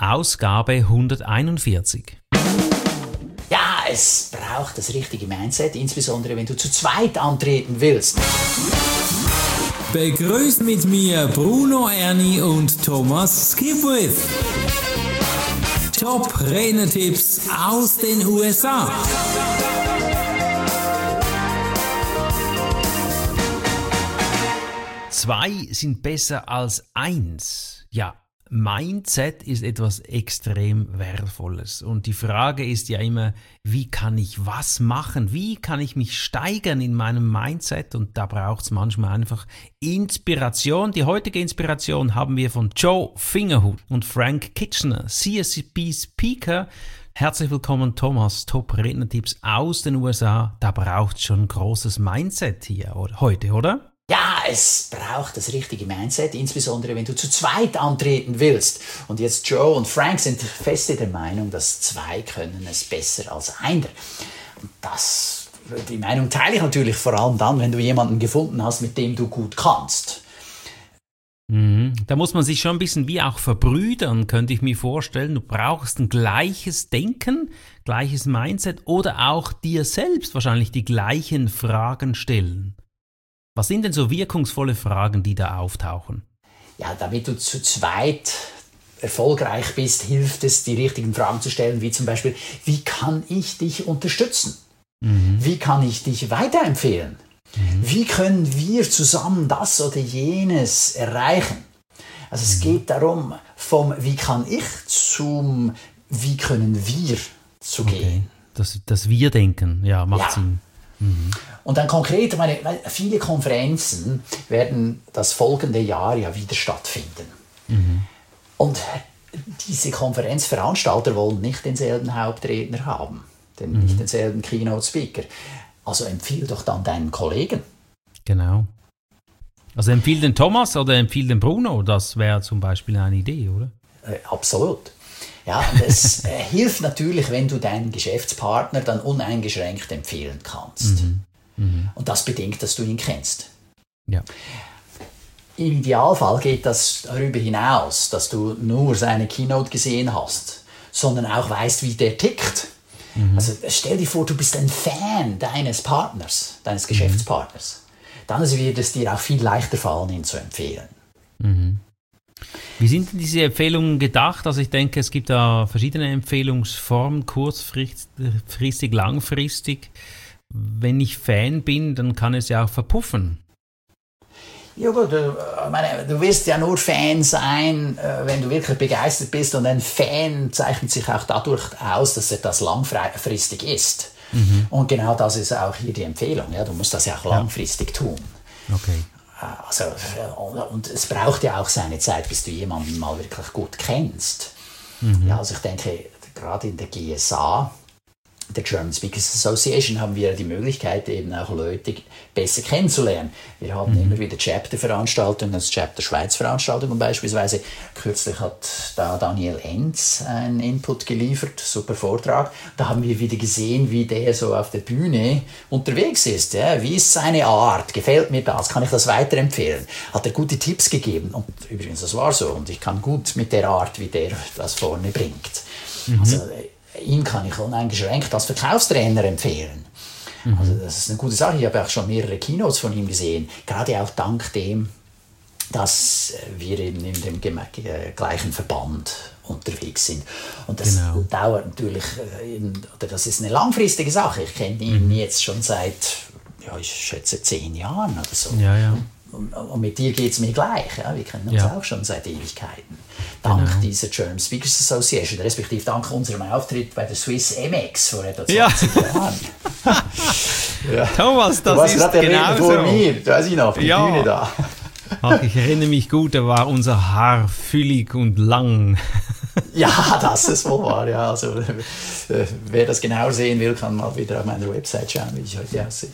Ausgabe 141. Ja, es braucht das richtige Mindset, insbesondere wenn du zu zweit antreten willst. Begrüßt mit mir Bruno Erni und Thomas Skipwith. Top-Rednertipps aus den USA. Zwei sind besser als eins. Ja, Mindset ist etwas extrem Wertvolles. Und die Frage ist ja immer, wie kann ich was machen? Wie kann ich mich steigern in meinem Mindset? Und da braucht es manchmal einfach Inspiration. Die heutige Inspiration haben wir von Joe Fingerhut und Frank Kitchener, CSP-Speaker. Herzlich willkommen, Thomas. Top-Rednertipps aus den USA. Da braucht es schon ein großes Mindset hier heute, oder? Ja, es braucht das richtige Mindset, insbesondere wenn du zu zweit antreten willst. Und jetzt Joe und Frank sind fest der Meinung, dass zwei können es besser als einer. Und die Meinung teile ich natürlich vor allem dann, wenn du jemanden gefunden hast, mit dem du gut kannst. Da muss man sich schon ein bisschen wie auch verbrüdern, könnte ich mir vorstellen. Du brauchst ein gleiches Denken, gleiches Mindset oder auch dir selbst wahrscheinlich die gleichen Fragen stellen. Was sind denn so wirkungsvolle Fragen, die da auftauchen? Ja, damit du zu zweit erfolgreich bist, hilft es, die richtigen Fragen zu stellen, wie zum Beispiel, wie kann ich dich unterstützen? Wie kann ich dich weiterempfehlen? Wie können wir zusammen das oder jenes erreichen? Also es geht darum, vom wie kann ich zum wie können wir zu gehen. Das Wir-Denken, ja, macht Sinn. Und dann konkret, weil viele Konferenzen werden das folgende Jahr ja wieder stattfinden. Und diese Konferenzveranstalter wollen nicht denselben Hauptredner haben, nicht denselben Keynote-Speaker. Also empfehle doch dann deinen Kollegen. Genau. Also empfehle den Thomas oder empfehle den Bruno, das wäre zum Beispiel eine Idee, oder? Absolut. Ja, und es hilft natürlich, wenn du deinen Geschäftspartner dann uneingeschränkt empfehlen kannst. Und das bedingt, dass du ihn kennst. Ja. Im Idealfall geht das darüber hinaus, dass du nur seine Keynote gesehen hast, sondern auch weißt, wie der tickt. Also stell dir vor, du bist ein Fan deines Partners, deines Geschäftspartners. Dann wird es dir auch viel leichter fallen, ihn zu empfehlen. Wie sind denn diese Empfehlungen gedacht? Also ich denke, es gibt da verschiedene Empfehlungsformen, kurzfristig, langfristig. Wenn ich Fan bin, dann kann es ja auch verpuffen. Ja gut, du wirst ja nur Fan sein, wenn du wirklich begeistert bist. Und ein Fan zeichnet sich auch dadurch aus, dass er das langfristig ist. Und genau das ist auch hier die Empfehlung. Ja? Du musst das ja auch langfristig tun. Okay. Also, und es braucht ja auch seine Zeit, bis du jemanden mal wirklich gut kennst. Ja, also ich denke, gerade in der GSA, der German Speakers Association, haben wir die Möglichkeit, eben auch Leute besser kennenzulernen. Wir haben immer wieder Chapter-Veranstaltungen, also Chapter-Schweiz-Veranstaltungen beispielsweise. Kürzlich hat da Daniel Enz einen Input geliefert, super Vortrag. Da haben wir wieder gesehen, wie der so auf der Bühne unterwegs ist. Ja? Wie ist seine Art? Gefällt mir das? Kann ich das weiterempfehlen? Hat er gute Tipps gegeben? Und übrigens, das war so. Und ich kann gut mit der Art, wie der das vorne bringt. Also, ihn kann ich uneingeschränkt als Verkaufstrainer empfehlen. Also das ist eine gute Sache. Ich habe auch schon mehrere Keynotes von ihm gesehen. Gerade auch dank dem, dass wir in dem gleichen Verband unterwegs sind. Und das dauert natürlich, oder das ist eine langfristige Sache. Ich kenne ihn jetzt schon seit, ich schätze, 10 Jahren oder so. Ja. Und mit dir geht es mir gleich. Ja? Wir kennen uns auch schon seit Ewigkeiten. Dank dieser German Speakers Association, respektive dank unserem Auftritt bei der Swiss MX vor etwa 20 Jahren. Thomas, das ist genau vor mir, weiß ich noch, auf der Bühne da. Ach, ich erinnere mich gut, da war unser Haar füllig und lang. Ja, das ist wohl wahr. Ja. Also, wer das genauer sehen will, kann mal wieder auf meiner Website schauen, wie ich heute aussehe.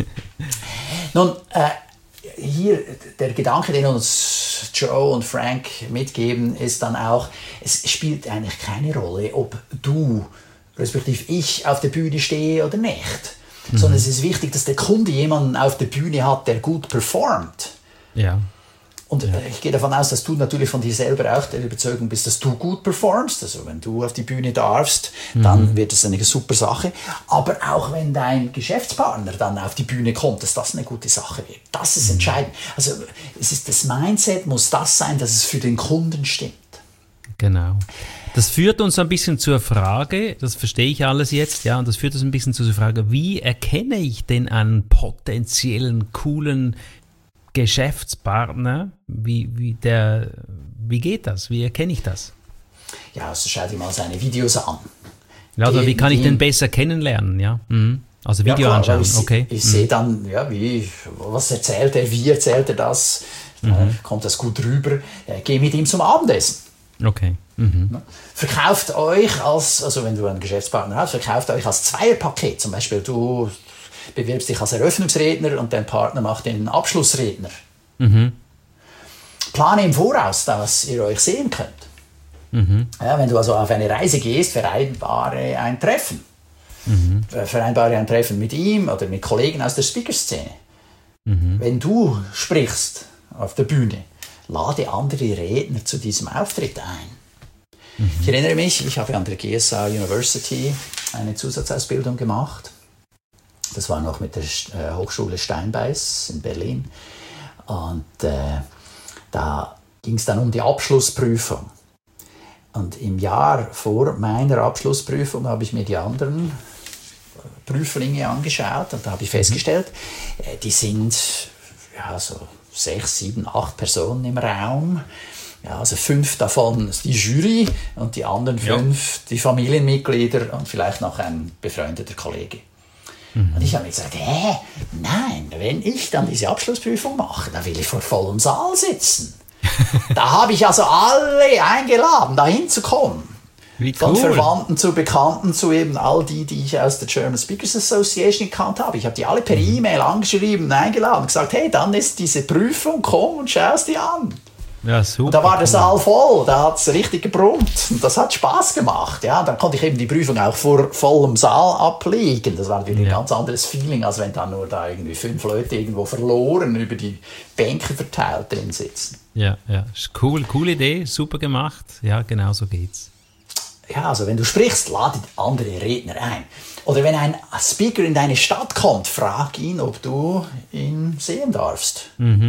Nun, hier der Gedanke, den uns Joe und Frank mitgeben, ist dann auch, es spielt eigentlich keine Rolle, ob du, respektive ich, auf der Bühne stehe oder nicht. Sondern es ist wichtig, dass der Kunde jemanden auf der Bühne hat, der gut performt. Ja. Und ich gehe davon aus, dass du natürlich von dir selber auch der Überzeugung bist, dass du gut performst. Also wenn du auf die Bühne darfst, dann wird es eine super Sache. Aber auch wenn dein Geschäftspartner dann auf die Bühne kommt, dass das eine gute Sache wird. Das ist entscheidend. Also es ist das Mindset muss das sein, dass es für den Kunden stimmt. Genau. Das führt uns ein bisschen zur Frage, das verstehe ich alles jetzt, ja, und das führt uns ein bisschen zur Frage, wie erkenne ich denn einen potenziellen, coolen Geschäftspartner? Wie geht das? Wie erkenne ich das? Ja, also schau dir mal seine Videos an. Ja, also wie kann ich den besser kennenlernen? Ja? Also Video anschauen, okay. Ich sehe dann, ja, was erzählt er, wie erzählt er das, kommt das gut rüber, geh mit ihm zum Abendessen. Okay. Verkauft euch also wenn du einen Geschäftspartner hast, verkauft euch als Zweierpaket. Zum Beispiel du bewirbst dich als Eröffnungsredner und dein Partner macht den Abschlussredner. Plane im Voraus, dass ihr euch sehen könnt. Ja, wenn du also auf eine Reise gehst, vereinbare ein Treffen. Vereinbare ein Treffen mit ihm oder mit Kollegen aus der Speaker-Szene. Wenn du sprichst auf der Bühne, lade andere Redner zu diesem Auftritt ein. Ich erinnere mich, ich habe an der GSA University eine Zusatzausbildung gemacht. Das war noch mit der Hochschule Steinbeis in Berlin. Und da ging es dann um die Abschlussprüfung. Und im Jahr vor meiner Abschlussprüfung habe ich mir die anderen Prüflinge angeschaut und da habe ich festgestellt, die sind ja so 6, 7, 8 Personen im Raum. Ja, also 5 davon ist die Jury und die anderen 5 die Familienmitglieder und vielleicht noch ein befreundeter Kollege. Und ich habe mir gesagt, nein, wenn ich dann diese Abschlussprüfung mache, dann will ich vor vollem Saal sitzen. Da habe ich also alle eingeladen, da hinzukommen. Wie cool. Von Verwandten zu Bekannten zu eben all die ich aus der German Speakers Association gekannt habe. Ich habe die alle per E-Mail angeschrieben und eingeladen und gesagt, hey, dann ist diese Prüfung, komm und schau es dir an. Ja, super. Und da war der Saal voll, da hat es richtig gebrummt und das hat Spaß gemacht. Ja, dann konnte ich eben die Prüfung auch vor vollem Saal ablegen. Das war natürlich ein ganz anderes Feeling, als wenn dann nur da irgendwie 5 Leute irgendwo verloren über die Bänke verteilt drin sitzen. Ja, ist cool, coole Idee, super gemacht. Ja, genau so geht's. Ja, also wenn du sprichst, lade andere Redner ein. Oder wenn ein Speaker in deine Stadt kommt, frag ihn, ob du ihn sehen darfst.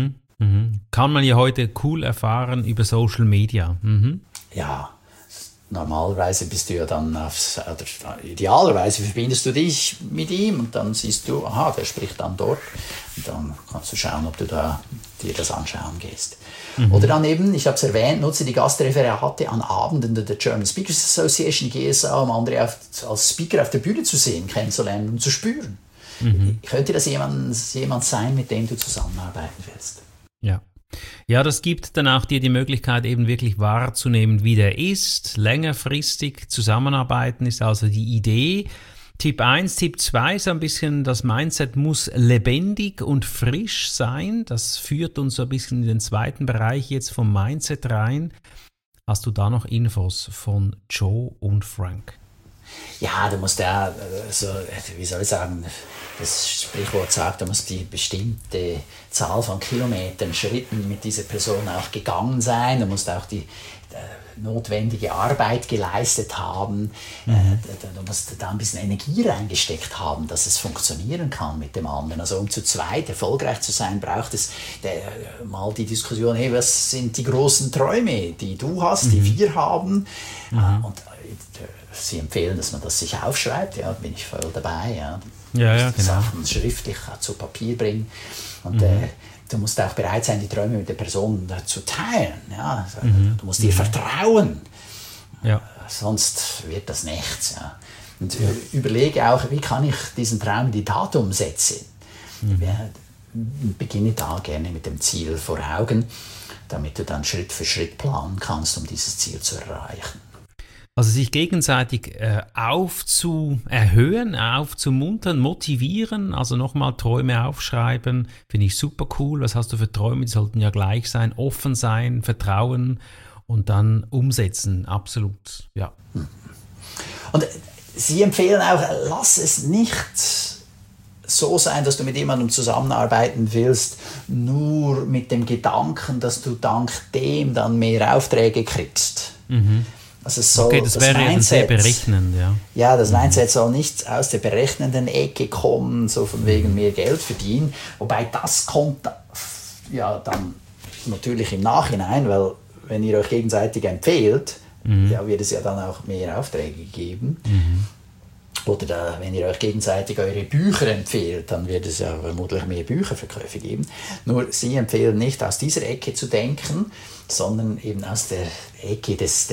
Kann man ja heute cool erfahren über Social Media. Ja, normalerweise bist du ja dann idealerweise verbindest du dich mit ihm und dann siehst du, aha, der spricht dann dort. Und dann kannst du schauen, ob du dir das anschauen gehst. Oder dann eben, ich habe es erwähnt, nutze die Gastreferiate an Abenden der German Speakers Association, GSA, um andere als Speaker auf der Bühne zu sehen, kennenzulernen und zu spüren. Könnte das jemand sein, mit dem du zusammenarbeiten willst? Ja, das gibt dann auch dir die Möglichkeit, eben wirklich wahrzunehmen, wie der ist. Längerfristig zusammenarbeiten ist also die Idee. Tipp 1, Tipp 2 ist ein bisschen, das Mindset muss lebendig und frisch sein. Das führt uns so ein bisschen in den zweiten Bereich jetzt vom Mindset rein. Hast du da noch Infos von Joe und Frank? Ja, du musst ja, also, wie soll ich sagen, das Sprichwort sagt, du musst die bestimmte Zahl von Kilometern, Schritten mit dieser Person auch gegangen sein. Du musst auch die notwendige Arbeit geleistet haben. Du musst da ein bisschen Energie reingesteckt haben, dass es funktionieren kann mit dem anderen. Also um zu zweit erfolgreich zu sein, braucht es mal die Diskussion, hey, was sind die großen Träume, die du hast, die wir haben? Und sie empfehlen, dass man das sich aufschreibt, ja, bin ich voll dabei. Ja, genau. Sachen schriftlich zu Papier bringen. Und du musst auch bereit sein, die Träume mit der Person zu teilen. Ja? Du musst ihr vertrauen. Ja. Sonst wird das nichts. Ja? Und überlege auch, wie kann ich diesen Traum in die Tat umsetzen. Beginne da gerne mit dem Ziel vor Augen, damit du dann Schritt für Schritt planen kannst, um dieses Ziel zu erreichen. Also sich gegenseitig aufzuerhöhen, aufzumuntern, motivieren, also nochmal Träume aufschreiben, finde ich super cool. Was hast du für Träume? Die sollten ja gleich sein, offen sein, vertrauen und dann umsetzen, absolut, ja. Und sie empfehlen auch, lass es nicht so sein, dass du mit jemandem zusammenarbeiten willst, nur mit dem Gedanken, dass du dank dem dann mehr Aufträge kriegst. Also so, okay, das wäre ja sehr berechnend, ja. Ja, das Mindset soll nicht aus der berechnenden Ecke kommen, so von wegen mehr Geld verdienen. Wobei das kommt ja dann natürlich im Nachhinein, weil wenn ihr euch gegenseitig empfehlt, ja, wird es ja dann auch mehr Aufträge geben. Oder wenn ihr euch gegenseitig eure Bücher empfehlt, dann wird es ja vermutlich mehr Bücherverkäufe geben. Nur sie empfehlen nicht aus dieser Ecke zu denken, sondern eben aus der Ecke des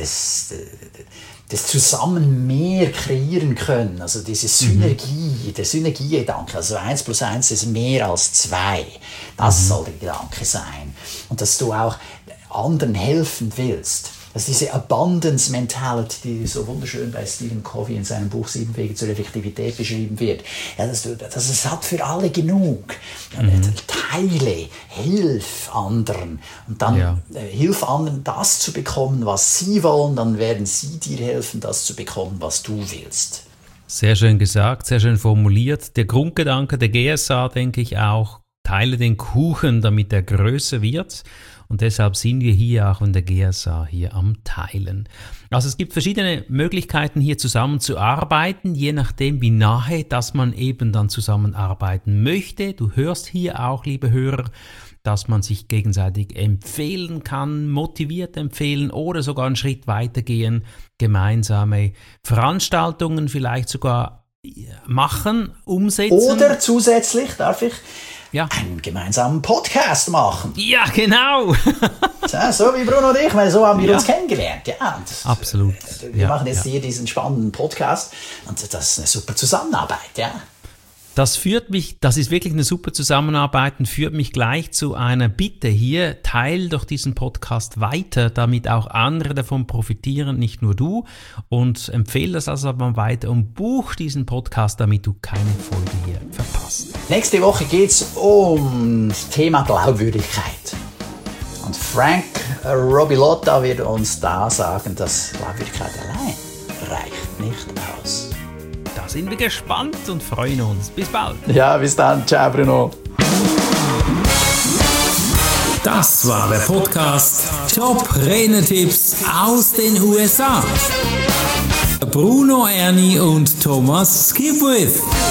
zusammen mehr kreieren können. Also diese Synergie, der Synergiegedanke. Also 1 + 1 ist mehr als 2. Das soll der Gedanke sein. Und dass du auch anderen helfen willst. Dass diese Abundance Mentality, die so wunderschön bei Stephen Covey in seinem Buch 7 Wege zur Effektivität beschrieben wird, ja, dass es hat für alle genug. Teile, hilf anderen und dann hilf anderen, das zu bekommen, was sie wollen, dann werden sie dir helfen, das zu bekommen, was du willst. Sehr schön gesagt, sehr schön formuliert. Der Grundgedanke der GSA, denke ich auch, teile den Kuchen, damit er größer wird. Und deshalb sind wir hier auch in der GSA hier am Teilen. Also es gibt verschiedene Möglichkeiten hier zusammenzuarbeiten, je nachdem wie nahe, dass man eben dann zusammenarbeiten möchte. Du hörst hier auch, liebe Hörer, dass man sich gegenseitig empfehlen kann, motiviert empfehlen oder sogar einen Schritt weitergehen, gemeinsame Veranstaltungen vielleicht sogar machen, umsetzen. Oder zusätzlich, darf ich einen gemeinsamen Podcast machen. Ja, genau. So wie Bruno und ich, weil so haben wir uns kennengelernt. Ja, absolut. Wir machen jetzt hier diesen spannenden Podcast und das ist eine super Zusammenarbeit, ja. Das ist wirklich eine super Zusammenarbeit und führt mich gleich zu einer Bitte hier. Teil doch diesen Podcast weiter, damit auch andere davon profitieren, nicht nur du. Und empfehle das also mal weiter und buch diesen Podcast, damit du keine Folge hier verpasst. Nächste Woche geht es um das Thema Glaubwürdigkeit. Und Frank Robilotta wird uns da sagen, dass Glaubwürdigkeit allein reicht nicht aus. Da sind wir gespannt und freuen uns. Bis bald. Ja, bis dann. Ciao, Bruno. Das war der Podcast Top Renetipps aus den USA. Bruno Erni und Thomas Skipwith.